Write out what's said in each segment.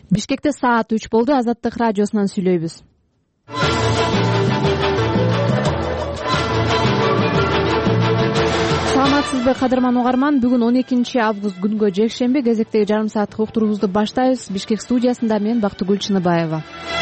Бишкекте саат 3 болду. Азаттык радиосунан сүйлөйбүз. Саламатсызбы кадырман угарман? Бүгүн 12 август күнгө жекшемби. Кезектеги жарым сааттык уктуруубузду баштайбыз. Бишкек студиясында мен Бактыгүл Чыныбаева.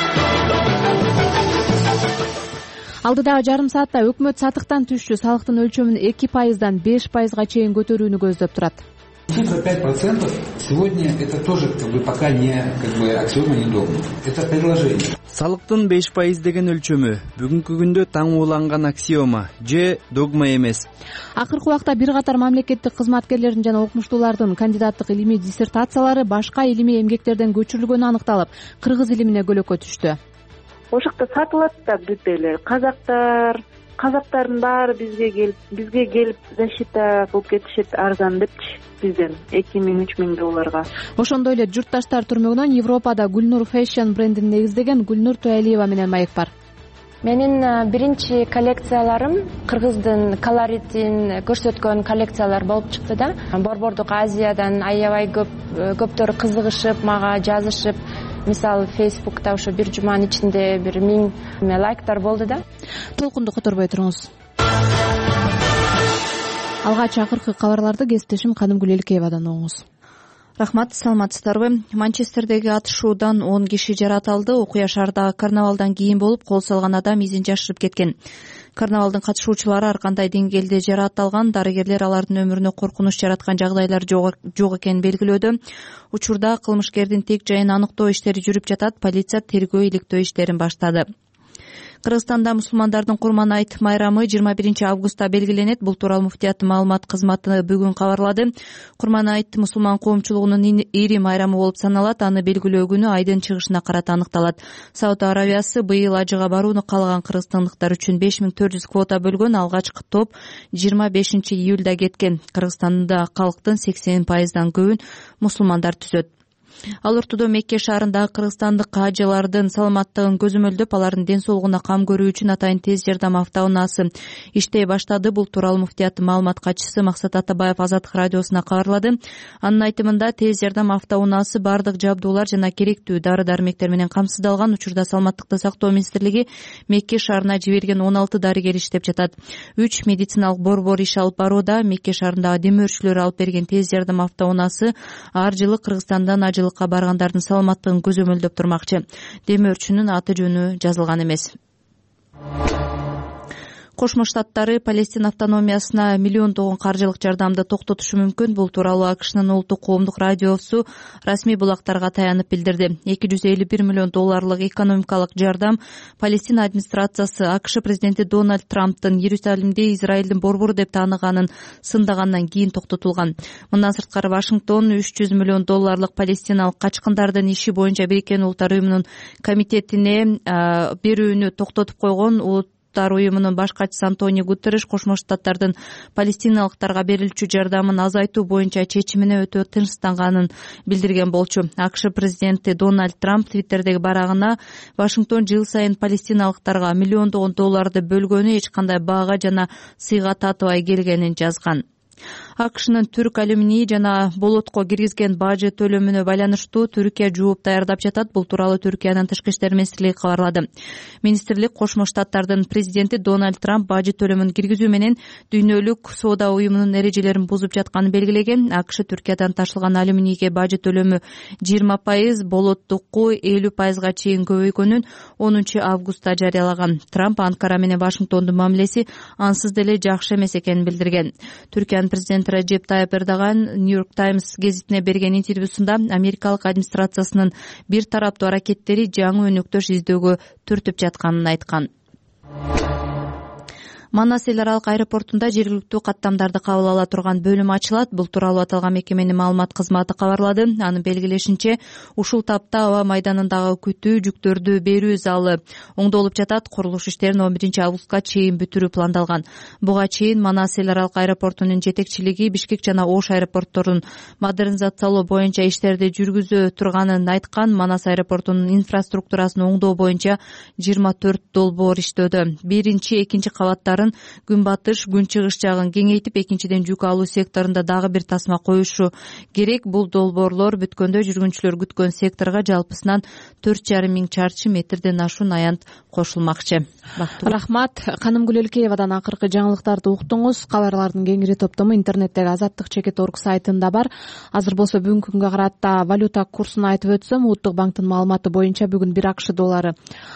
Алдыдагы жарым саатта өкмөт сатыктан түшчү салыктын өлчөмүн 2%дан 5%га чейин көтөрүүнү көздөп турат. Цифра 5% сегодня это тоже пока не аксиома, не догма. Это предложение. Салыктын 5% деген өлчөмү бүгүнкү күндө таң ууланган аксиома же догма эмес. Акыркы убакта бир катар мамлекеттик кызматкерлердин жана окумуштуулардын кандидаттык илимий диссертациялары башка илимий эмгектерден көчүрүлгөнү аныкталып, кыргыз илимине көлөкө түштү. Ошокто сатылат да бүт эле казактардын баары бизге келип защита кылып кетишет арзан депчи, бизден $2000-3000. Ошондой эле журтташтар түрмөгүнөн Европада Гүлнур Fashion брендин негиздеген Гүлнур Туалиева менен маек бар. Менин биринчи коллекцияларым кыргыздын колоритин көрсөткөн коллекциялар болуп чыкты да. Борбордук Азиядан аябай көптөр кызыгышып, мага жазышып, мисалы Facebook'та ошо бир жуманын ичинде 1000 лайктар болду да. Толкунду которбой туруңуз. Алгач акыркы кабарларды кесиптешим Кадымгүл Элкеевадан угуңуз. Рахмат, саламатсыздарбы? Манчестердеги атышуудан 10 киши жаратылды. Окуя шаардагы карнавалдан кийин болуп, кол салган адам изин жашырып кеткен. Карнавалдын катышуучулары ар кандай деңгээлде жаратылган, дарыгерлер алардын өмүрүнө коркунуч жараткан жагдайлар жок экенин белгилөөдө. Учурда кылмышкердин тек жайын аныктоо иштери жүрүп жатат. Полиция тергөө иликтөө иштерин баштады. Кыргызстанда мусулмандардын Курман айт майрамы 21 августта белгиленет. Бул тууралуу муфтияттын маалымат кызматы бүгүн кабарлады. Курман айт мусулман коомчулугунун ири майрамы болуп саналат. Аны белгилөө күнү айдын чыгышына карата аныкталат. Сауд Аравиясы быйыл ажыга барууну каалаган кыргызстандыктар үчүн 5400 квота бөлгөн. Алгачкы топ 25 июлда кеткен. Кыргызстанда калктын 80%дан көбүн мусулмандар түзөт. Ал ортодо Мекке шаарындагы кыргызстандык ажылардын саламаттыгын көзөмөлдөп, алардын ден соолугуна кам көрүү үчүн атайын тез жардам автоунаасы иштей баштады. Бул тууралуу муфтияттын маалымат катчысы Максат Атабаев Азаттык радиосуна кабарлады. Анын айтымында тез жардам автоунаасы бардык жабдуулар жана керектүү дары-дармектер менен камсыздалган. Учурда саламаттыкты сактоо министрлиги Мекке шаарына жиберген 16 дарыгер иштеп жатат. 3 медициналык борбор иш алып барууда. Мекке шаарындагы демөөрчүлөр алып берген тез жардам автоунаасы ар жылы Кыргызстандан ажылыкка баргандардын саламаттыгын көзөмөлдөп турмакчы. Демөөрчүнүн аты жөнү жазылган эмес. Кошмо Штаттары Палестина автономиясына миллиондогон каржылык жардамды токтотушу мүмкүн. Бул тууралуу АКШнын улуттук коомдук радиосу расмий булактарга таянып билдирди. $251 миллион экономикалык жардам Палестина администрациясы АКШ президенти Дональд Трамптын Иерусалимди Израилдин борбору деп тааныганын сындагандан кийин токтотулган. Мындан сырткары Вашингтон $300 миллион палестиналык качкындардын иши боюнча Бириккен Улуттар уюмунун комитетине берүүнү токтотуп койгон. Уюмунун баш катчысы Антонио Гутерриш Кошмо Штаттардын палестиналыктарга берилчү жардамын азайтуу боюнча чечимине өтө тынчсызданганын билдирген болчу. АКШ президенти Дональд Трамп Твиттердеги барагына Вашингтон жыл сайын палестиналыктарга миллиондогон долларды бөлгөнү эч кандай баага жана сыйга татыбай келгенин жазган. АКШнын түрк алюминий жана болотко киргизген бажы төлөмүнө байланыштуу Түркия жооп даярдап жатат. Бул тууралуу Түркиянын тышкы иштер министрлиги кабарлады. Министрлик Кошмо Штаттардын президенти Дональд Трамп бажы төлөмүн киргизүү менен дүйнөлүк соода уюмунун эрежелерин бузуп жатканын белгилеген. АКШ Түркиядан ташылган алюминийге бажы төлөмү 20%, болоттукку 50%га чейин көбөйгөнүн 10 августта жарыялаган. Трамп Анкара менен Вашингтондун мамилеси ансыз деле жакшы эмес экенин билдирген. Түркиянын президенти Раджеп Тайып Эрдоган New York Times гезитине берген интервьюсунда америкалык администрациясынын бир тараптуу аракеттери жаңы өнөктөш издөөгө түртүп жатканын айткан. Манас эл аралык аэропортунда жергиликтүү каттамдарды кабыл ала турган бөлүм ачылат. Бул тууралуу аталган мекеменин маалымат кызматы кабарлады. Анын белгилешинче, ушул тапта аба майданындагы күтүү жүктөрдү берүү залы оңдолуп жатат. Курулуш иштерин 11 августка чейин бүтүрүү пландалган. Буга чейин Манас эл аралык аэропортунун жетекчилиги Бишкек жана Ош аэропортторун модернизациялоо боюнча иштерди жүргүзө турганын айткан. Манас аэропортунун инфраструктурасын оңдоо боюнча 24 долбоор иштөөдө. Биринчи, экинчи кабаттарын талаптарын күнбатыш күн чыгыш жагын кеңейтип, экинчиден жүк алуу секторунда дагы бир тасма коюшу керек. Бул долбоорлор бүткөндө жүргүнчүлөр күткөн секторго жалпысынан 4,5 миң чарчы метрден ашуун аянт кошулмакчы. Рахмат. Каным Гүлөлкеевадан акыркы жаңылыктарды уктуңуз. Кабарлардын кеңири топтому интернеттеги azattik.org сайтында бар. Азыр болсо бүгүнкү күнгө карата валюта курсун айтып өтсөм, Улуттук банктын маалыматы боюнча бүгүн 1 АКШ доллары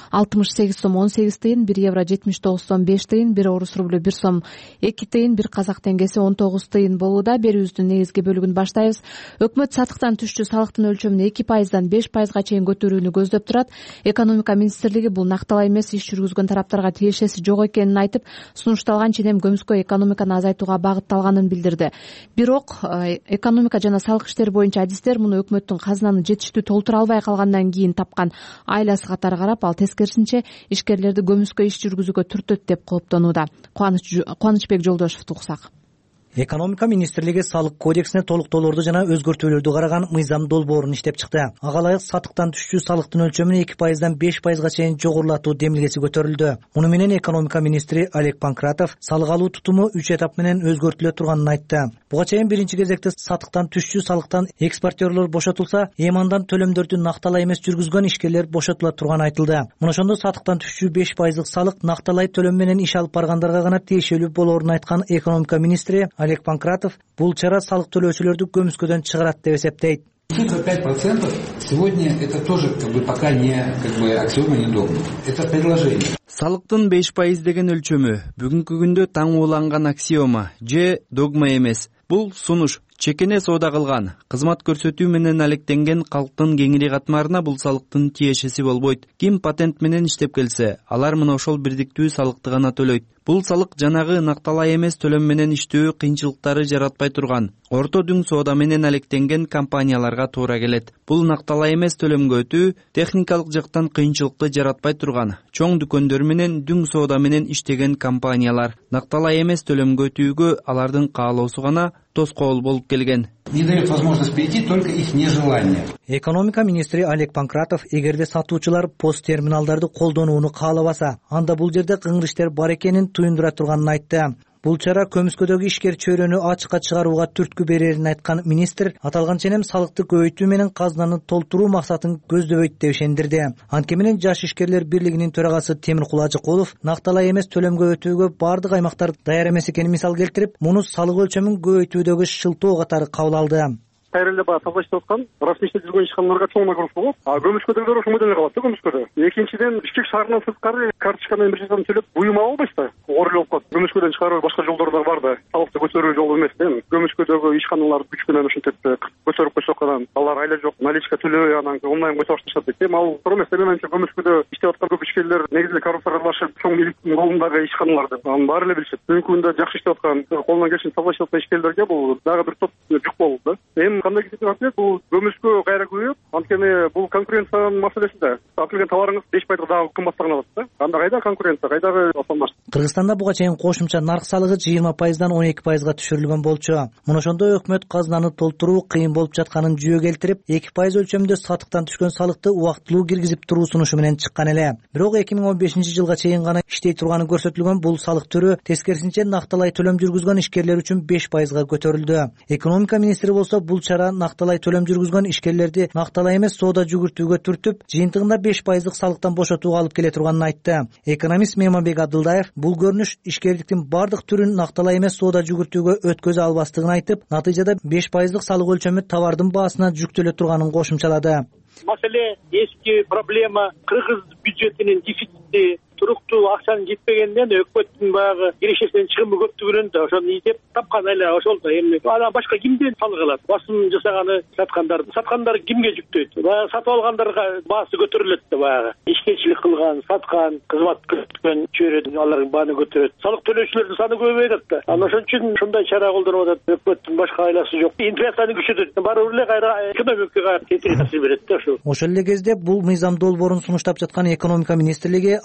68 сом 18 тыйын, 1 евро 79 сом 5 тыйын, 1 орус рублю 1 сом 2 тыйын, 1 казак теңгеси 19 тыйын болууда. Берүүбүздүн негизги бөлүгүн баштайбыз. Өкмөт сатыктан түшчү салыктын өлчөмүн 2%дан 5%га чейин көтөрүүнү көздөп турат. Экономика министрлиги бул накталаа эмес, иш жүргүзгөн тараптарга тиешеси жок экенин айтып, сунушталган ченем көмүскө экономиканы азайтууга багытталганын билдирди. Бирок экономика жана салык иштери боюнча адистер муну өкмөттүн казынаны жетиштүү толтура албай калгандан кийин тапкан айласы катары карап, ал тескерисинче ишкерлерди көмүскө иш жүргүзүүгө түртөт деп кооптонууда. Кубанычбек Жолдошевду угсак. Экономика министрлиги салык кодексине толуктоолорду жана өзгөртүүлөрдү караган мыйзам долбоорун иштеп чыкты. Ага ылайык сатыктан түшчү салыктын өлчөмүн 2%дан 5%га чейин жогорулатуу демилгеси көтөрүлдү. Муну менен экономика министри Олег Панкратов салык алуу тутуму 3 этап менен өзгөртүлө турганын айтты. Буга чейин биринчи кезекте сатыктан түшчү салыктан экспортерлор бошотулса, эми андан төлөмдөрдү накталай эмес жүргүзгөн ишкерлер бошотула турганы айтылды. Мына ошондо сатыктан түшчү 5% салык накталай төлөм менен иш алып баргандарга гана тиешелүү болоорун айткан экономика министри Олег Панкратов бул чара салык төлөөчүлөрдү көмүскөдөн чыгарат деп эсептейт. Цифра 5% сегодня это тоже пока не аксиома, не догма. Это предложение. Салыктын 5% деген өлчөмү бүгүнкү күндө таң ууланган аксиома же догма эмес. Бул сунуш. Чекене соода кылган, кызмат көрсөтүү менен алектенген калктын кеңири катмарына бул салыктын тиешеси болбойт. Ким патент менен иштеп келсе, алар мына ошол бирдиктүү салыкты гана төлөйт. Бул салык жанагы накталай эмес төлөм менен иштөө кыйынчылыктары жаратпай турган орто дүң соода менен алектенген компанияларга туура келет. Бул накталай эмес төлөмгө өтүү техникалык жактан кыйынчылыкты жаратпай турган чоң дүкөндөр менен дүң соода менен иштеген компаниялар. Накталай эмес төлөмгө өтүүгө алардын каалоосу гана тоскоол болуп келген. Не дает возможность перейти только их нежелание. Экономика министри Олег Панкратов эгерде сатуучулар пост терминалдарды колдонууну каалабаса, анда бул жерде кыңгыр-иштер бар экенин туюндура турганын айтты. Бул чара көмүскөдөгү ишкер чөйрөнү ачыкка чыгарууга түрткү берерин айткан министр аталган ченем салыкты көбөйтүү менен казынаны толтуруу максатын көздөбөйт деп ишендирди. Анткени менен Жаш ишкерлер бирлигинин төрагасы Темиркул Ажыкулов накталай эмес төлөмгө өтүүгө бардык аймактар даяр эмес экенин мисал келтирип, муну салык өлчөмүн көбөйтүүдөгү шылтоо катары кабыл алды. Кайрылда баа тазалашып аткан расмийде жүргөн ишканаларга чоң нагрузка болот. Көмүскөдөгүлөр ошол модельге калат да көмүскөдө. Экинчиден Бишкек шаарынан сырткары карточка менен бир жардам төлөп буюм ала албайсыз да. Оор эле болуп калат. Көмүскөдөн чыгаруу башка жолдор да бар да. Салыкты көтөрүү жолу эмес да. Көмүскөдөгү ишканалар күч менен ушинтип көтөрүп койсок анан алар айла жок наличка төлөбөй анан онлайн көтөрүп башташат дейт. Эми ал туура эмес. Менин оюмча көмүскөдө иштеп аткан көп ишкерлер негизи эле коррупцияга аралашып чоң элиттин колундагы ишканалар деп. Анын баары эле билишет. Бүгүнкү күндө жакшы иштеп аткан, колунан келишинче тазалашып аткан ишкерлерге бул дагы бир топ жүк болду да. Эми кандай кетип бул көмүскө кайра көбөйөт. Анткени бул конкуренциянын маселесинде. Сатып келген товарыңыз 5% дагы кымбаттаган алат да. Анда кайда конкуренция, кайдагы автомаш. Кыргызстанда буга чейин кошумча нарк салыгы 20%дан 12%га түшүрүлгөн болчу. Мына ошондо өкмөт казынаны толтуруу кыйын болуп жатканын жүйө келтирип, 2% өлчөмүндө сатыктан түшкөн салыкты убактылуу киргизип туруу сунушу менен чыккан эле. Бирок 2015-жылга чейин гана иштей турганы көрсөтүлгөн бул салык түрү тескерисинче накталай төлөм жүргүзгөн ишкерлер үчүн 5%га көтөрүлдү. Экономика министри болсо бул чара накталай төлөм жүргүзгөн ишкерлерди накталай эмес соода жүгүртүүгө түртүп, жыйынтыгында 5% салыктан бошотууга алып келе турганын айтты. Экономист Меманбек Абдылдаев бул көрүнүш ишкерликтин бардык түрүн накталай эмес соода жүгүртүүгө өткөзө албастыгын айтып, натыйжада 5% салык өлчөмү товардын баасына жүктөлө турганын кошумчалады. Маселе эски проблема кыргыз бюджетинин дефицити туруктуу акчанын жетпегенден өкмөттүн баягы кирешесинен чыгымы көптүгүнөн да ошону издеп тапкан эле ошол да. Эми анан башка кимден салык алат? Басым жасаганы саткандар кимге жүктөйт? Баягы сатып алгандарга баасы көтөрүлөт да баягы. Ишкерчилик кылган, саткан, кызмат көрсөткөн чөйрөдө алардын бааны көтөрөт. Салык төлөөчүлөрдүн саны көбөйүп атат да. Анан ошон үчүн ушундай чара колдонуп атат. Өкмөттүн башка айласы жок. Инфляцияны күчөтөт. Барыбыр эле кайра экономикага таасир берет да ошол. Ошол эле кезде бул мыйзам долбоорун сунуштап жаткан экономика министрлиги аны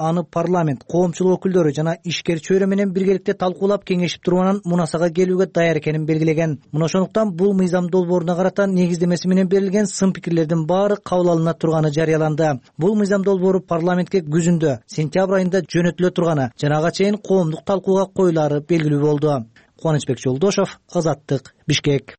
парламент, коомчулук өкүлдөрү жана ишкер чөйрө менен биргеликте талкуулап кеңешип туруп анан мунасага келүүгө даяр экенин белгилеген. Мына ошондуктан бул мыйзам долбооруна карата негиздемеси менен берилген сын пикирлердин баары кабыл алына турганы жарыяланды. Бул мыйзам долбоору парламентке күзүндө, сентябрь айында жөнөтүлө турганы жана ага чейин коомдук талкууга коюлаары белгилүү болду. Кубанычбек Жолдошов, Азаттык, Бишкек.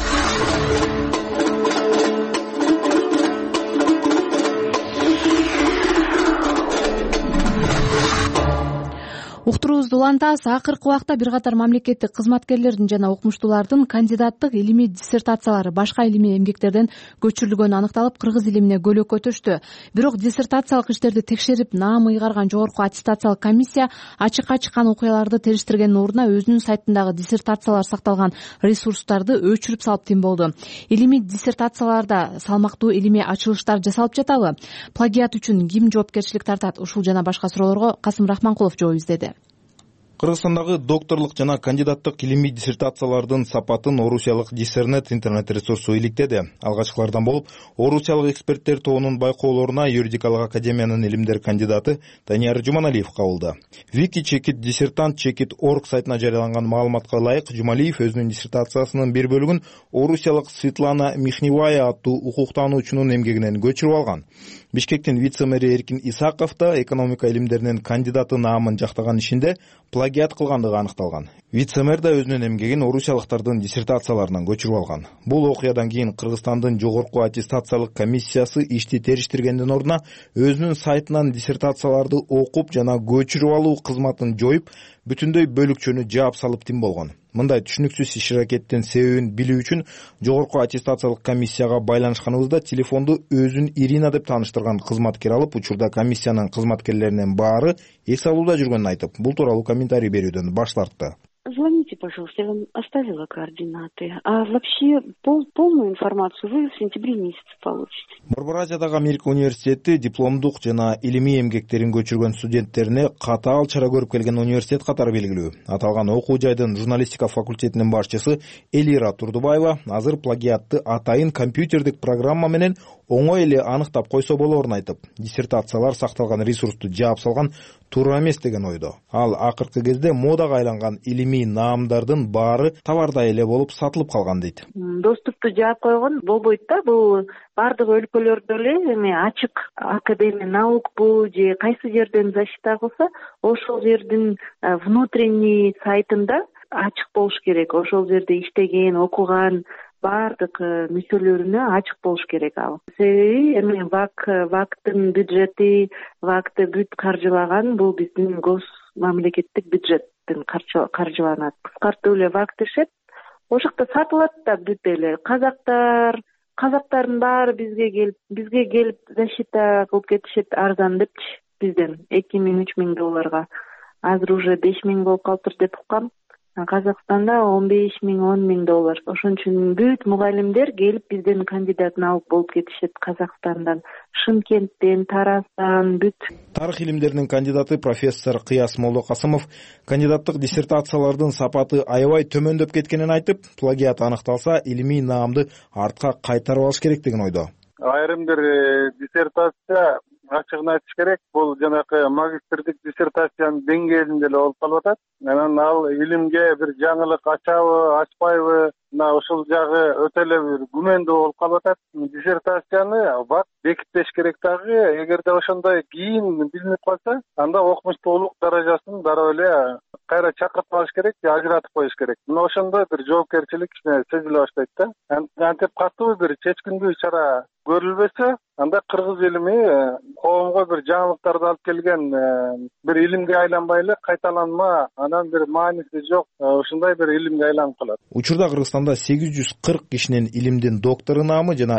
Уктуруубузду улантабыз. Акыркы убакта бир катар мамлекеттик кызматкерлердин жана окумуштуулардын кандидаттык илимий диссертациялары башка илимий эмгектерден көчүрүлгөнү аныкталып, кыргыз илимине көйлөккө төштү. Бирок диссертациялык иштерди текшерип, наам ыйгарган жогорку аттестациялык комиссия ачыкка чыккан окуяларды териштиргендин ордуна өзүнүн сайтындагы диссертациялар сакталган ресурстарды өчүрүп салып тим болду. Илимий диссертацияларда салмактуу илимий ачылыштар жасалып жатабы? Плагиат үчүн ким жоопкерчилик тартат? Ушул жана башка суроолорго Касым Рахманкулов жооп издеди. Кыргызстандагы докторлук жана кандидаттык илимий диссертациялардын сапатын орусиялык Диссернет интернет ресурсу иликтеди. Алгачкылардан болуп, орусиялык эксперттер тобунун байкоолоруна юридикалык академиянын илимдер кандидаты Данияр Жуманалиев кабылды. wiki-диссертант.org сайтына жарыяланган маалыматка ылайык, Жумалиев өзүнүн диссертациясынын бир бөлүгүн орусиялык Светлана Михневая аттуу укуктануучунун эмгегинен көчүрүп алган. Бишкектин вице-мэри Эркин Исаков да экономика илимдеринин кандидаты наамын жактаган ишинде плагиат кылгандыгы аныкталган. Вице-мэр да өзүнүн эмгегин орусиялыктардын диссертацияларынан көчүрүп алган. Бул окуядан кийин Кыргызстандын жогорку аттестациялык комиссиясы ишти териштиргендин ордуна өзүнүн сайтынан диссертацияларды окуп жана көчүрүп алуу кызматын жоюп, бүтүндөй бөлүкчөнү жаап салып тим болгон. Мындай түшүнүксүз иш-аракеттин себебин билүү үчүн жогорку аттестациялык комиссияга байланышканыбызда телефонду өзүн Ирина деп тааныштырган кызматкер алып, учурда комиссиянын кызматкерлеринин баары эс алууда жүргөнүн айтып, бул тууралуу комментарий берүүдөн баш тартты. Звоните, пожалуйста, я вам оставила координаты. А вообще полную информацию вы в сентябре месяце получите. Борбор Азиядагы Америка университети дипломдук жана илимий эмгектерин көчүргөн студенттерине катаал чара көрүп келген университет катары белгилүү. Аталган окуу жайдын журналистика факультетинин башчысы Элира Турдубаева азыр плагиатты атайын компьютердик программа менен оңой эле аныктап койсо болоорун айтып, диссертациялар сакталган ресурсту жаап салган туура эмес деген ойдо. Ал акыркы кезде модага айланган илимий наамдардын баары товардай эле болуп сатылып калган дейт. Доступту жаап койгон болбойт да, бул бардык өлкөлөрдө эле эми ачык академия наукбу же кайсы жерден защита кылса, ошол жердин внутренний сайтында ачык болуш керек. Ошол жерде иштеген, окуган бардык мүчөлөрүнө ачык болуш керек ал. Себеби эми ВАКтын бюджети, ВАКты бүт каржылаган бул биздин гос мамлекеттик бюджеттен каржыланат. Кыскартуу эле ВАК дешет. Ошокто сатылат да бүт эле. Казактардын баары бизге келип защита кылып кетишет арзан депчи бизден 2000-3000 долларга. Азыр уже 5000 болуп калыптыр деп уккам. Казакстанда 15,000-10,000 доллар. Ошон үчүн бүт мугалимдер келип бизден кандидат наук болуп кетишет Казакстандан, Шымкенттен, Тарастан, бүт. Тарых илимдеринин кандидаты профессор Кыяс Молдокасымов кандидаттык диссертациялардын сапаты аябай төмөндөп кеткенин айтып, плагиат аныкталса, илимий наамды артка кайтарып алыш керектигин ойдо. Айрым бир диссертация ачыгын айтыш керек, бул жанакы магистрдик диссертациянын деңгээлинде эле болуп калып атат. Анан ал илимге бир жаңылык ачабы, ачпайбы, ошол жагы өтө эле бир күмөндүү болуп калып атат. Диссертацияны ВАК бекитпеш керек дагы. Эгерде ошондой кийин билинип калса, анда окумуштуулук даражасын дароо эле кайра чакыртып алыш керек, ажыратып коюш керек. Мына ошондой бир жоопкерчилик сезиле баштайт да. Антип катуу бир чечкиндүү чара көрүлбөсө, анда кыргыз илими коомго бир жаңылыктарды алып келген бир илимге айланбай эле кайталанма, анан бир мааниси жок ушундай бир илимге айланып калат. Учурда Кыргызстанда 840 кишинин илимдин доктору наамы жана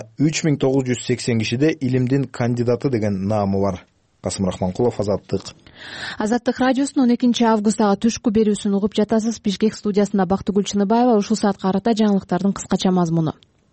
3980 кишиде илимдин кандидаты деген наамы бар. Касым Рахманкулов, Азаттык радиосунун 12-августтагы түшкү берүүсүн угуп жатасыз. Бишкек студиясында Бактыгүл Чыныбаева. Ушул саатка карата жаңылыктардын кыскача мазмуну.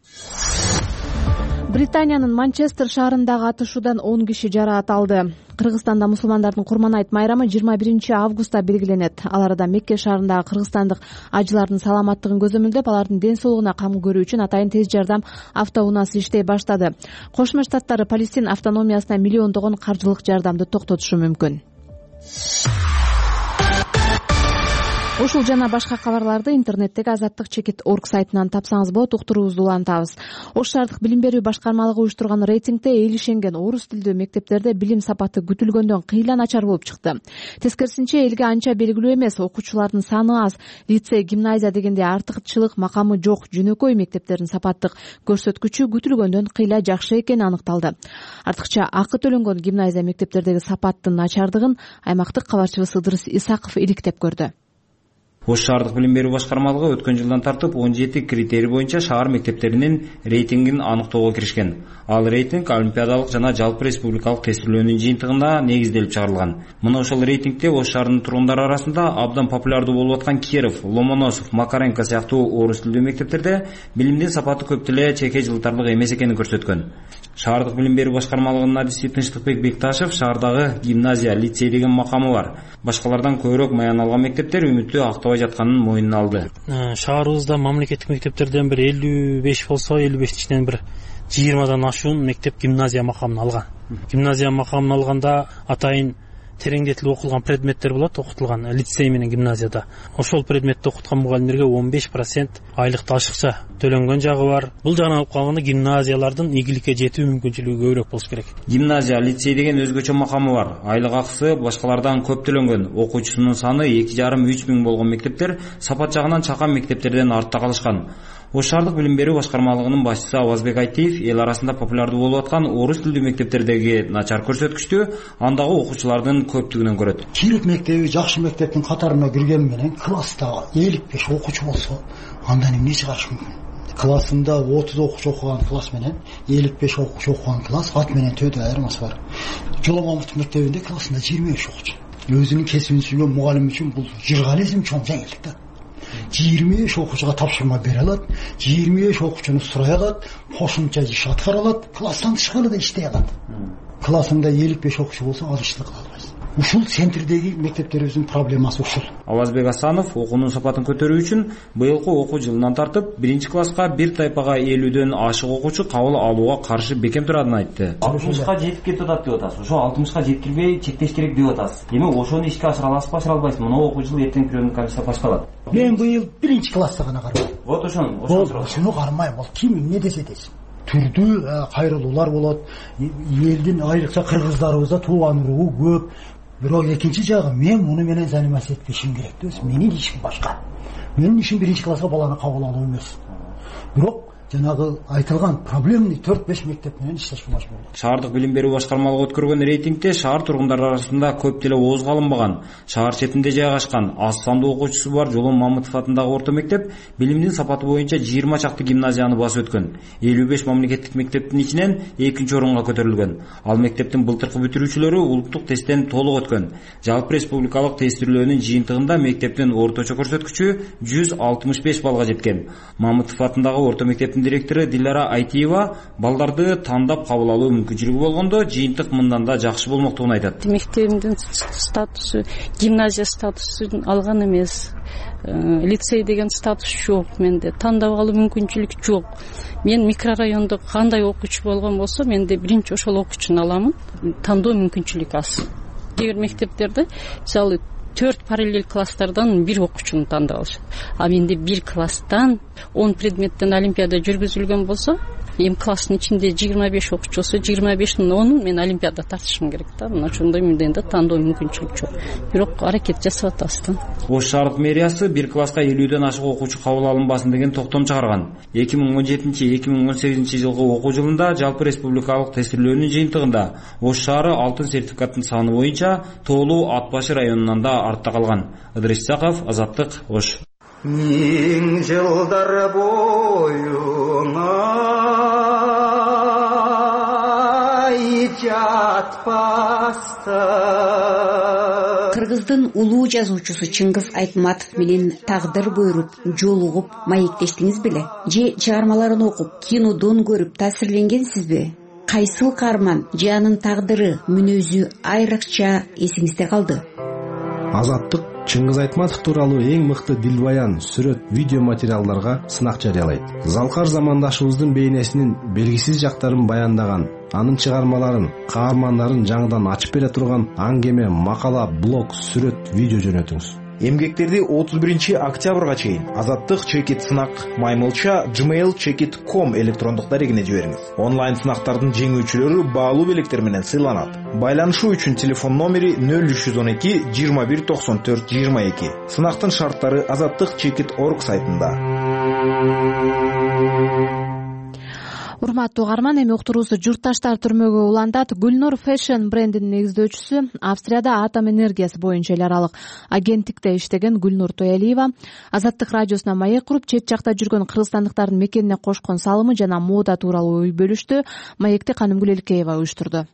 Британиянын Манчестер шаарындагы атышуудан 10 киши жараат алды. Кыргызстанда мусулмандардын Курман-айт майрамы 21-августта белгиленет. Ал арада Мекке шаарындагы кыргызстандык ажылардын саламаттыгын көзөмөлдөп, алардын ден соолугуна камыл көрүү үчүн атайын тез жардам автоунаасы иштей баштады. Кошмо Штаттары Палестин автономиясына миллиондогон каржылык жардамды токтотушу мүмкүн. Ушул жана башка кабарларды интернеттеги Азаттык чекит орг сайтынан тапсаңыз болот. Уктуруубузду улантабыз. Ош шаардык билим берүү башкармалыгы уюштурган рейтингде эл ишенген орус тилдүү мектептерде билим сапаты күтүлгөндөн кыйла начар болуп чыкты. Тескерисинче элге анча белгилүү эмес, окуучулардын саны аз, лицей, гимназия дегенде артыкчылык макамы жок жөнөкөй мектептердин сапаттык көрсөткүчү күтүлгөндөн кыйла жакшы экени аныкталды. Артыкча акы төлөнгөн гимназия мектептердеги сапаттын начардыгын аймактык кабарчыбыз Ыдырыс Исаков иликтеп көрдү. Ош шаардык билим берүү башкармалыгы өткөн жылдан тартып 17 критерий боюнча шаар мектептеринин рейтингин аныктоого киришкен. Ал рейтинг олимпиадалык жана жалпы республикалык тестирөөнүн жыйынтыгында негизделип чыгарылган. Мына ошол рейтингде Ош шаарынын тургундары арасында абдан популярдуу болуп аткан Киров, Ломоносов, Макаренко сыяктуу орус тилдүү мектептерде билимдин сапаты көп деле чеке жылтарлык эмес экенин көрсөткөн. Шаардык билим берүү башкармалыгынын адиси Тынчтыкбек Бекташев шаардагы гимназия, лицей деген макамы бар. Башкалардан көбүрөөк маян алган мектептер үмүттү актабай жатканын мойнуна алды. Шаарыбызда мамлекеттик мектептерден бир 55 болсо, 55 ичинен бир 20дан ашуун мектеп гимназия макамын алган. Гимназия макамын алганда атайын тереңдетилип окулган предметтер болот, окутулган лицей менен гимназияда. Ошол предметти окуткан мугалимдерге 15% айлыкты ашыкча төлөнгөн жагы бар. Бул жагынан алып калганда гимназиялардын ийгиликке жетүү мүмкүнчүлүгү көбүрөөк болуш керек. Гимназия, лицей деген өзгөчө макамы бар. Айлык акысы башкалардан көп төлөнгөн. Окуучусунун саны 2,5-3 миң болгон мектептер сапат жагынан чакан мектептерден артта калышкан. Ош шаардык билим берүү башкармалыгынын башчысы Авазбек Айтиев эл арасында популярдуу болуп аткан орус тилдүү мектептердеги начар көрсөткүчтү андагы окуучулардын көптүгүнөн көрөт. Киров мектеби жакшы мектептин катарына кирген менен класста 55 окуучу болсо, андан эмне чыгыш мүмкүн? Классында 30 окуучу окуган класс менен 55 окуучу окуган класс ат менен төдө айырмасы бар. Жоломамов мектебинде классында 23 окуучу. Өзүнүн кесибин сүйгөн мугалим үчүн бул жыргализм чоң жеңилдик да. 25 окуучуга тапшырма бере алат, 25 окуучуну сурай алат, кошумча иш аткара алат, класстан тышкарыда иштей алат. Классында 55 окуучу болсо, ал ишти кыла албайсың. Ушул центрдеги мектептерибиздин проблемасы ушул. Авазбек Асанов окуунун сапатын көтөрүү үчүн быйылкы окуу жылынан тартып 1-класска бир тайпага 50дөн ашык окуучу кабыл алууга каршы бекем турадын айтты. 60га жетип кетип атат деп атасыз. Ошо 60га жеткирбей чектеш керек деп атасыз. Эми ошону ишке ашыра аласызбы, ашыра албайсызбы? Мына окуу жылы эртең приемный комиссия башталат. Мен быйыл 1-класста гана карадым. Вот ошону кармайм, ал ким эмне десе десин. Түрдүү кайрылуулар болот. Элдин айрыкча кыргыздарыбызда тууган уруу көп. Бирок экинчи жагы мен муну менен заниматься этпешим керек да. Менин ишим башка. Менин ишим 1-класска баланы кабыл алуу эмес. Бирок жанагы айтылган проблемный 4-5 мектеп менен иштешке мажбур. Шаардык билим берүү башкармалыгы өткөргөн рейтингде шаар тургундары арасында көп деле ооз калынбаган, шаар четинде жайгашкан, аз сандуу окуучусу бар Жолом Мамытов атындагы орто мектеп билимдин сапаты боюнча 20 чакты гимназияны басып өткөн. 55 мамлекеттик мектептин ичинен 2-нчи орунга көтөрүлгөн. Ал мектептин былтыркы бүтүрүүчүлөрү улуттук тесттен толук өткөн. Жалпы республикалык тестирөөнүн жыйынтыгында мектептин орточо көрсөткүчү 165 балга жеткен. Мамытов атындагы орто мектептин директору Дилара Айтиева балдарды тандап кабыл алуу мүмкүнчүлүгү болгондо жыйынтык мындан да жакшы болмоктугун айтат. Мектебимдин статусу, гимназия статусун алган эмес. Лицей деген статус жок менде. Тандап алуу мүмкүнчүлүк жок. Мен микрорайондо кандай окуучу болгон болсо, менде биринчи ошол окуучуну аламын. Тандоо мүмкүнчүлүк аз. Кээ бир мектептерде мисалы 4 параллель класстардан бир окуучуну тандап алышат. А менде бир класстан 10 предметтен олимпиада жүргүзүлгөн болсо, эми класстын ичинде 25 окуучу болсо, 25-тин 10-ун мен олимпиада тартышым керек да. Мына ошондой менден да тандоо мүмкүнчүлүк жок. Бирок аракет жасап атабыз да. Ош шаардык мэриясы 1 класска 50дөн ашык окуучу кабыл алынбасын деген токтом чыгарган. 2017-2018 жылкы окуу жылында жалпы республикалык тестирөөнүн жыйынтыгында Ош шаары алтын сертификаттын саны боюнча тоолуу ат башы районунан да артта калган. Ыдырыс Исаков, Азаттык, Ош. Миң жылдар боюна жатпаста. Кыргыздын улуу жазуучусу Чыңгыз Айтматов менен тагдыр буйруп, жолугуп, маектештиңиз беле? Же чыгармаларын окуп, кинодон көрүп таасирленгенсизби? Кайсыл каарман же анын тагдыры, мүнөзү айрыкча эсиңизде калды? Азаттык Чыңгыз Айтматов тууралуу эң мыкты дилбаян, сүрөт, видео материалдарга сынак жарыялайт. Залкар замандашыбыздын бейнесинин белгисиз жактарын баяндаган анын чыгармаларын, каармандарын жаңыдан ачып бере турган аңгеме, макала, блог, сүрөт, видео жөнөтүңүз. Эмгектерди 31 октябрга чейин azattik@сынак маймылча gmail.com электрондук дарегине жибериңиз. Онлайн сынактардын жеңүүчүлөрү баалуу белектер менен сыйланат. Байланышуу үчүн телефон номери 0312 21 94 22. Сынактын шарттары azattik.org сайтында. Урматтуу угарман, эми уктуруубузду журтташтар түрмөгө улантат. Гүлнур Fashion брендинин негиздөөчүсү, Австрияда атом энергиясы боюнча эл аралык агенттикте иштеген Гүлнур Тоялиева Азаттык радиосуна маек куруп, чет жакта жүргөн кыргызстандыктардын мекенине кошкон салымы жана мода тууралуу ой бөлүштү. Маекти Канымгүл Элкеева уюштурду.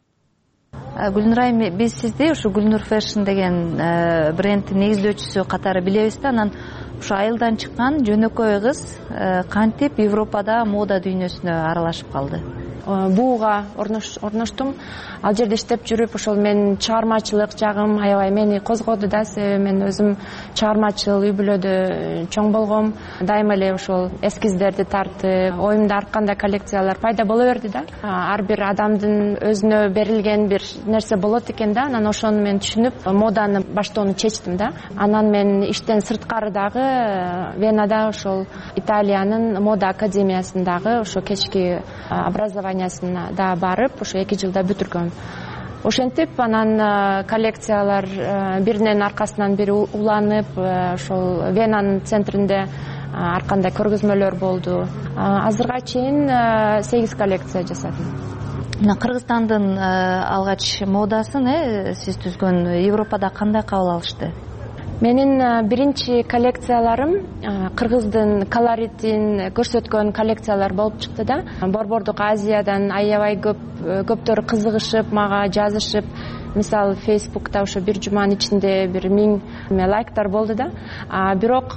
Гүлнур айым, биз сизди ушу Гүлнур Fashion деген брендтин негиздөөчүсү катары билебиз да. Анан ушу айылдан чыккан жөнөкөй кыз кантип Европада мода дүйнөсүнө аралашып калды? Бууга орноштум. Ал жерде иштеп жүрүп, ошол мен чыгармачылык жагым аябай мени козгоду да. Себеби мен өзүм чыгармачыл үй бүлөдө чоң болгом. Дайыма эле ошол эскиздерди тартып, оюмда ар кандай коллекциялар пайда боло берди да. Ар бир адамдын өзүнө берилген бир нерсе болот экен да. Анан ошону мен түшүнүп, моданы баштоону чечтим да. Анан мен иштен сырткары дагы Венада ошол Италиянын мода академиясындагы ошо кечки образованиясына да барып, ошо 2 жылда бүтүргөм. Ошентип анан коллекциялар биринин аркасынан бири уланып, ошол Венанын центринде ар кандай көргөзмөлөр болду. Азырга чейин 8 коллекция жасадым. Мына Кыргызстандын алгач модасын сиз түзгөн Европада кандай кабыл алышты? Менин биринчи коллекцияларым кыргыздын колоритин көрсөткөн коллекциялар болуп чыкты да. Борбордук Азиядан аябай көптөр кызыгышып, мага жазышып, мисалы Facebook'та ошо бир жуманын ичинде бир 1000 лайктар болду да. Бирок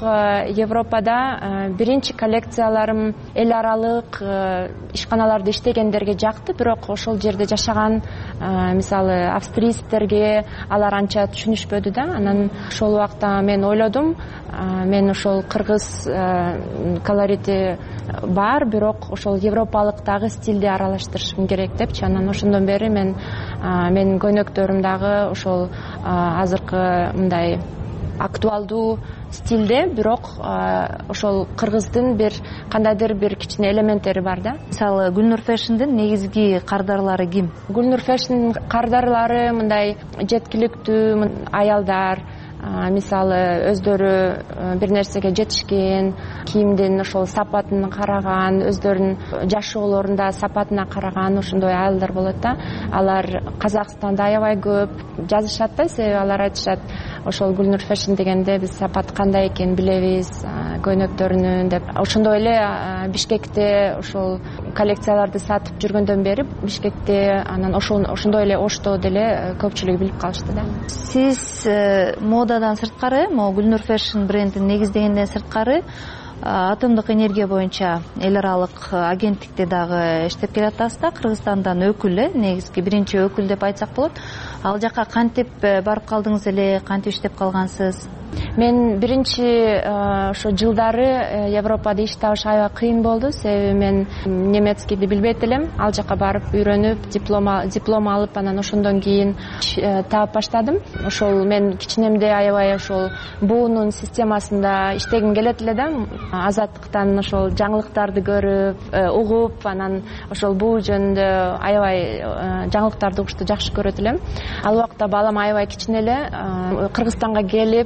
Европада биринчи коллекцияларым эл аралык ишканаларда иштегендерге жакты, бирок ошол жерде жашаган мисалы австрийцтерге алар анча түшүнүшпөдү да. Анан ошол убакта мен ойлодум, мен ошол кыргыз колорити бар, бирок ошол европалыктагы стилди аралаштырышым керек депчи. Анан ошондон бери менин көйнөктөрүм дагы ошол азыркы мындай актуалдуу стилде, бирок ошол кыргыздын бир кандайдыр бир кичине элементтери бар да. Мисалы Гүлнур Fashion'дын негизги кардарлары ким? Гүлнур Fashion кардарлары мындай жеткиликтүү аялдар, мисалы өздөрү бир нерсеге жетишкен, кийимдин ошол сапатын караган, өздөрүнүн жашоолорунда сапатына караган ошондой аялдар болот да. Алар Казакстанда аябай көп жазышат да, себеби алар айтышат, ошол Гүлнур Fashion дегенде биз сапат кандай экенин билебиз, көйнөктөрүнүн деп. Ошондой эле Бишкекте ошол коллекцияларды сатып жүргөндөн бери Бишкекте анан ошондой эле Ошто деле көпчүлүгү билип калышты да. Сиз модадан сырткары, Гүлнур Fashion брендин негиздегенден сырткары атомдук энергия боюнча эл аралык агенттикте дагы иштеп келатасыз да. Кыргызстандан өкүл, негизги биринчи өкүл деп айтсак болот. Ал жака кантип барып калдыңыз эле, кантип иштеп калгансыз? Мен биринчи ошо жылдары Европада иш табыш аябай кыйын болду, себеби мен немецкийди билбейт элем. Ал жака барып үйрөнүп, диплом алып, анан ошондон кийин таап баштадым. Ошол мен кичинемде аябай ошол буунун системасында иштегим келет эле да. Азаттыктан ошол жаңылыктарды көрүп, угуп, анан ошол буу жөнүндө аябай жаңылыктарды угушту жакшы көрөт элем. Ал убакта балам аябай кичине эле. Кыргызстанга келип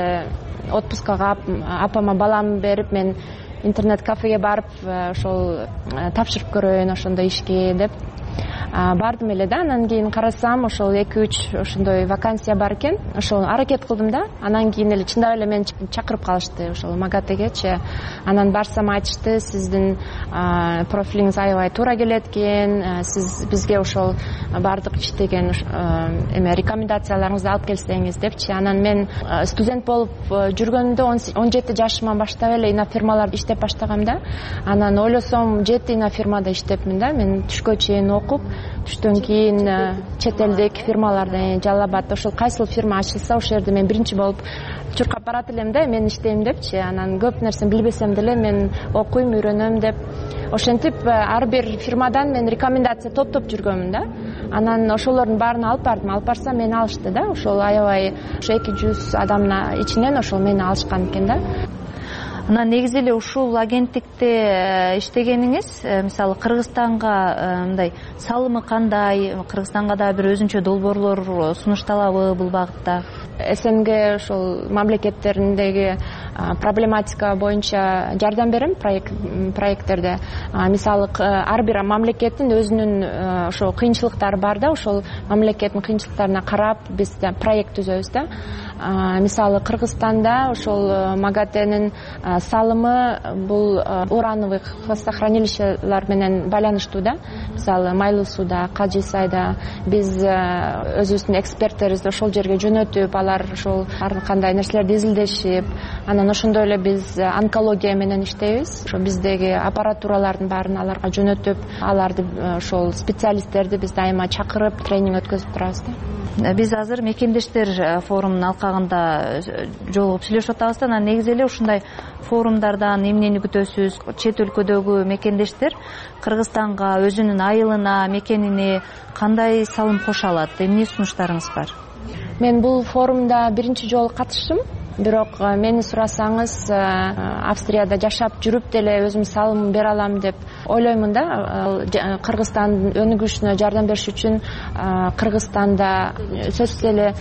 отпускага апама баламды берип, мен интернет кафеге барып ошол тапшырып көрөйүн ошондой ишке деп бардым эле да. Анан кийин карасам ошол 2-3 ошондой вакансия бар экен. Ошол аракет кылдым да. Анан кийин эле чындап эле мени чакырып калышты ошол МАГАТЭгечи. Анан барсам айтышты, сиздин профилиңиз аябай туура келет экен, сиз бизге ошол бардык иштеген рекомендацияларыңызды алып келсеңиз депчи. Анан мен студент болуп жүргөндө 17 жашыма баштап эле инофирмаларда иштеп баштагам да. Анан ойлосом 7 инофирмада иштепмин да. Мен түшкө чейин окуп, түштөн кийин чет элдик фирмаларда Жалал Абад ошол кайсыл фирма ачылса ошол жерде мен биринчи болуп чуркап барат элем да мен иштейм депчи, анан көп нерсени билбесем деле мен окуйм, үйрөнөм деп. Ошентип ар бир фирмадан мен рекомендация топтоп жүргөнмүн да. Анан ошолордун баарын алып бардым. Алып барсам мени алышты да. Ошол аябай 200 адамдын ичинен ошол мени алышкан экен да. Анан негизи эле ушул агенттикте иштегениңиз, мисалы Кыргызстанга мындай салымы кандай? Кыргызстанга да бир өзүнчө долбоорлор сунушталабы бул багытта? СНГ ошол мамлекеттериндеги проблематика боюнча жардам берем проекттерде. Мисалы ар бир мамлекеттин өзүнүн ошол кыйынчылыктары бар да, ошол мамлекеттин кыйынчылыктарына карап биз проект түзөбүз да. Мисалы Кыргызстанда ошол МАГАТЭнин салымы бул урановый хвостохранилищелер менен байланыштуу да. Мисалы Майлуу сууда, Кажы Сайда биз өзүбүздүн эксперттерибизди ошол жерге жөнөтүп, алар ошол ар кандай нерселерди изилдешип, анан ошондой эле биз онкология менен иштейбиз. Ошо биздеги аппаратуралардын баарын аларга жөнөтүп, аларды ошол специалисттерди биз дайыма чакырып, тренинг өткөзүп турабыз да. Биз азыр мекендештер форумунун алкагында жолугуп сүйлөшүп атабыз да. Анан негизи эле ушундай форумдардан эмнени күтөсүз? Чет өлкөдөгү мекендештер Кыргызстанга өзүнүн айылына, мекенине кандай салым кошо алат? Эмне сунуштарыңыз бар? Мен бул форумда биринчи жолу катыштым. Бирок мени сурасаңыз, Австрияда жашап жүрүп деле өзүм салым бере алам деп ойлоймун да. Кыргызстандын өнүгүшүнө жардам бериш үчүн Кыргызстанда сөзсүз эле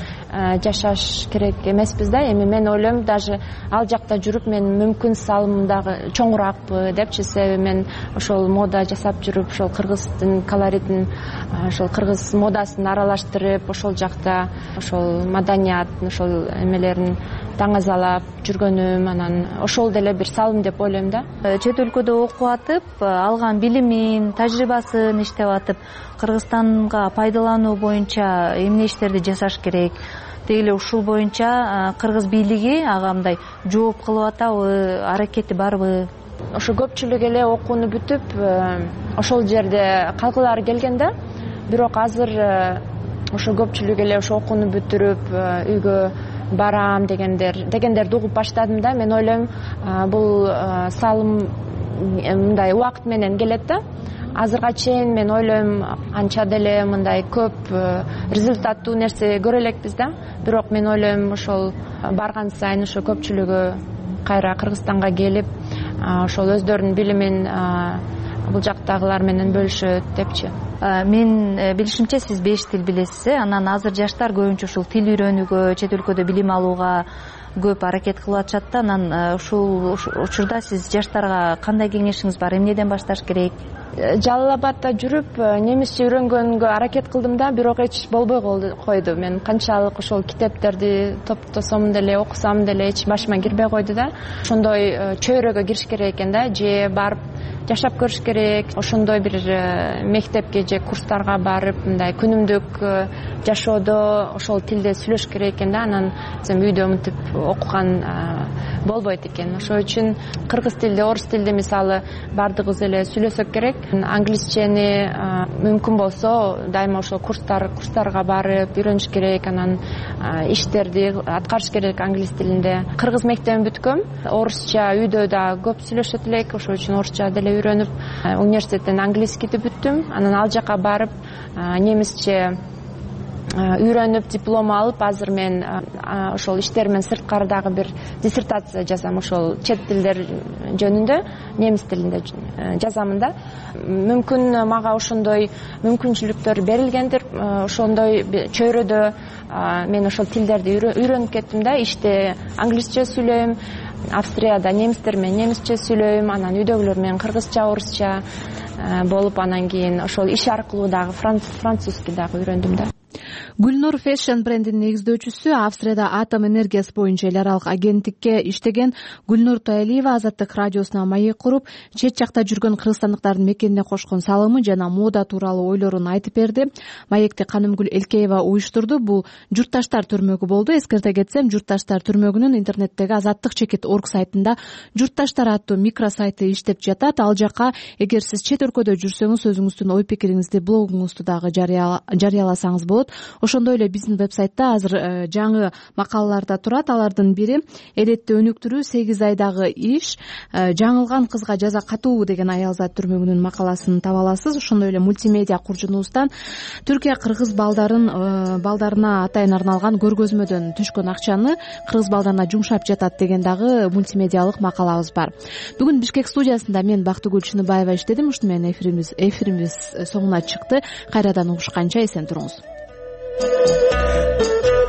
жашаш керек эмеспиз да. Эми мен ойлойм, даже ал жакта жүрүп мен мүмкүн салымым дагы чоңураакпы депчи. Себеби мен ошол мода жасап жүрүп, ошол кыргыздын колоритин, ошол кыргыз модасын аралаштырып, ошол жакта ошол маданияттын ошол эмелерин таңазалап жүргөнүм, анан ошол деле бир салым деп ойлойм да. Чет өлкөдө окуп атып, алган билимин, тажрыйбасын иштеп атып, Кыргызстанга пайдалануу боюнча эмне иштерди жасаш керек? Деги эле ушул боюнча кыргыз бийлиги ага мындай жооп кылып атабы, аракети барбы? Ошо көпчүлүк эле окууну бүтүп, ошол жерде калгылары келген да. Бирок азыр ошо көпчүлүк эле ошо окууну бүтүрүп, үйгө барам дегендерди угуп баштадым да. Мен ойлойм, бул салым мындай убакыт менен келет да. Азырга чейин мен ойлойм, анча деле мындай көп результаттуу нерсе көрө элекпиз да. Бирок мен ойлойм, ошол барган сайын ошо көпчүлүгү кайра Кыргызстанга келип, ошол өздөрүнүн билимин бул жактагылар менен бөлүшөт депчи. Мен билишимче сиз 5 тил билесиз, анан азыр жаштар көбүнчө ушул тил үйрөнүүгө, чет өлкөдө билим алууга көп аракет кылып атышат да. Анан ушул учурда сиз жаштарга кандай кеңешиңиз бар? Эмнеден башташ керек? Жалал Абадта жүрүп немисче үйрөнгөнгө аракет кылдым да, бирок эч болбой койду. Мен канчалык ошол китептерди топтосом деле, окусам деле эч башыма кирбей койду да. Ошондой чөйрөгө кириш керек экен да, же барып жашап көрүш керек. Ошондой бир мектепке же курстарга барып, мындай күнүмдүк жашоодо ошол тилде сүйлөш керек экен да. Анан сен үйдө мынтип окуган болбойт экен. Ошол үчүн кыргыз тилде, орус тилде мисалы бардыгыбыз эле сүйлөсөк керек. Англисчени мүмкүн болсо дайыма ошол курстарга барып үйрөнүш керек. Анан иштерди аткарыш керек англис тилинде. Кыргыз мектебин бүткөм. Орусча үйдө да көп сүйлөшөт элек. Ошол үчүн орусча деле үйрөнүп, университеттен английскийди бүттүм. Анан ал жака барып немисче үйрөнүп, диплом алып, азыр мен ошол иштеримен сырткардагы бир диссертация жазам. Ошол чет тилдер жөнүндө, немис тилинде жазамын да. Мүмкүн мага ошондой мүмкүнчүлүктөр берилгендир. Ошондой чөйрөдө мен ошол тилдерди үйрөнүп кеттим да. Иште англисче сүйлөйм, Австрияда немистер менен немисче сүйлөйм, анан үйдөгүлөр менен кыргызча, орусча болуп, анан кийин ошол иш аркылуу дагы французский дагы үйрөндүм да. Гүлнур Fashion брендинин негиздөөчүсү, Австрияда атом энергиясы боюнча эл аралык агенттикке иштеген Гүлнур Таалиева Азаттык радиосуна маек куруп, чет жакта жүргөн кыргызстандыктардын мекенине кошкон салымы жана мода тууралуу ойлорун айтып берди. Маекти Канымгүл Элкеева уюштурду. Бул Журтташтар түрмөгү болду. Эскерте кетсем, Журтташтар түрмөгүнүн интернеттеги azattik.org сайтында Журтташтар аттуу микросайты иштеп жатат. Ал жака эгер сиз чет өлкөдө жүрсөңүз, өзүңүздүн ой пикириңизди, блогуңузду дагы жарыяласаңыз болот. ошондой эле биздин вебсайтта азыр жаңы макалалар да турат. Алардын бири элетти өнүктүрүү 8 айдагы иш, жаңылган кызга жаза катуу деген аялзат түрмөгүнүн макаласын таба аласыз. Ошондой эле мультимедиа курчунубуздан Түркия кыргыз балдарына атайын арналган көргөзмөдөн түшкөн акчаны кыргыз балдарына жумшап жатат деген дагы мультимедиалык макалабыз бар. Бүгүн Бишкек студиясында мен Бактыгүл Чыныбаева иштедим. Ушуну менен эфирибиз соңуна чыкты. Кайрадан угушканча эсен туруңуз.